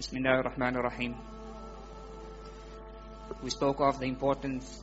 Bismillah ar-Rahman ar-Rahim. We spoke of the importance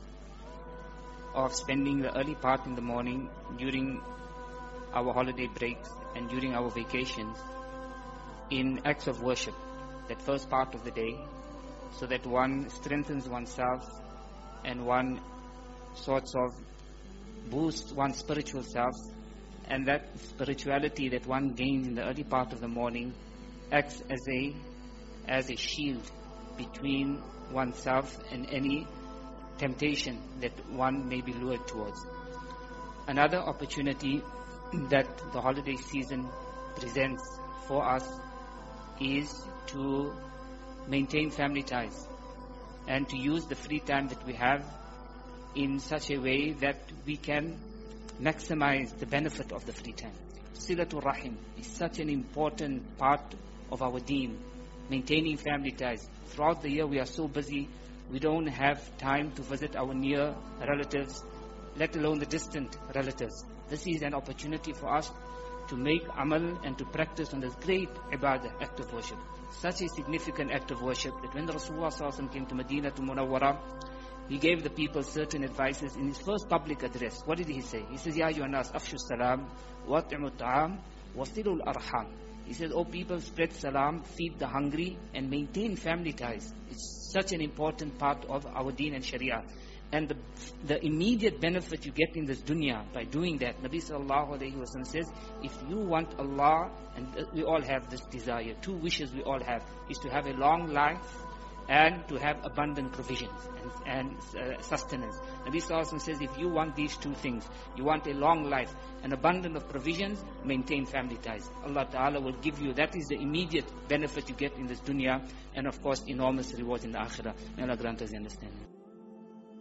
of spending the early part in the morning during our holiday breaks and during our vacations in acts of worship, that first part of the day, so that one strengthens oneself and one sorts of boosts one's spiritual self, and that spirituality that one gains in the early part of the morning acts as a shield between oneself and any temptation that one may be lured towards. Another opportunity that the holiday season presents for us is to maintain family ties and to use the free time that we have in such a way that we can maximize the benefit of the free time. Silatul Rahim is such an important part of our deen. Maintaining family ties. Throughout the year we are so busy, we don't have time to visit our near relatives, let alone the distant relatives. This is an opportunity for us to make amal and to practice on this great ibadah, act of worship. Such a significant act of worship that when the Rasulullah ﷺ came to Medina to Munawwara, he gave the people certain advices in his first public address. What did he say? He says, Ya ayyuhan nas, afshu salam, wat'imu ta'am, wasilul arham. He says, oh people, spread salam, feed the hungry, and maintain family ties. It's such an important part of our deen and sharia. And the immediate benefit you get in this dunya by doing that, Nabi sallallahu alayhi wa sallam says, if you want Allah, and we all have this desire, two wishes we all have, is to have a long life and to have abundant provisions and sustenance. Nabi sallallahu alayhi wa sallam says, if you want these two things, you want a long life, an abundance of provisions, maintain family ties. Allah Ta'ala will give you, that is the immediate benefit you get in this dunya, and of course enormous rewards in the akhirah. May Allah grant us the understanding.